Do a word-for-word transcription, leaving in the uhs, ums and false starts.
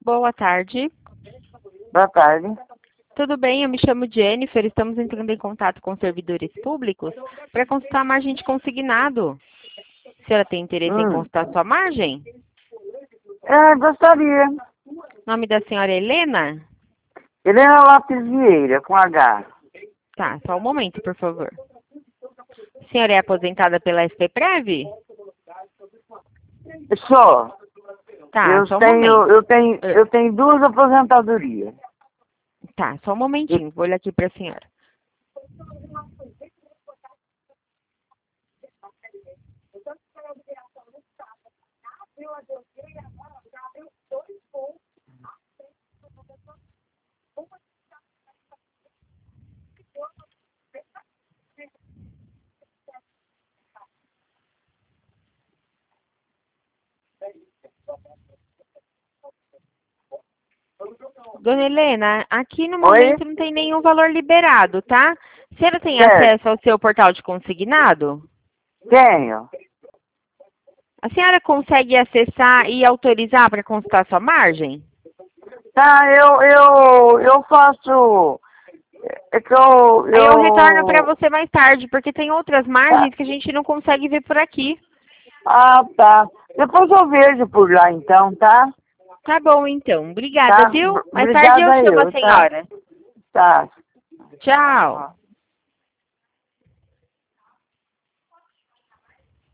Boa tarde. Boa tarde. Tudo bem? Eu me chamo Jennifer. Estamos entrando em contato com servidores públicos para consultar a margem de consignado. A senhora tem interesse em Hum. consultar sua margem? É, gostaria. O nome da senhora é Helena? Helena Lopes Vieira, com H. Tá, só um momento, por favor. A senhora é aposentada pela S P Prev? Só. Tá, eu, só um tenho, momento. eu, tenho, eu tenho duas aposentadorias. Tá, só um momentinho. Vou olhar aqui para a senhora. Dona Helena, aqui no momento Oi? não tem nenhum valor liberado, tá? A senhora tem Certo. acesso ao seu portal de consignado? Tenho. A senhora consegue acessar e autorizar para consultar sua margem? Tá, eu, eu, eu faço... É que eu... Aí eu retorno para eu... você mais tarde, porque tem outras margens que a gente não consegue ver por aqui. Ah, tá. Depois eu vejo por lá, então, tá? Tá bom, então. Obrigada, Tá? viu? Mais tarde eu Obrigada chamo a eu, tá? senhora. Tá. Tchau.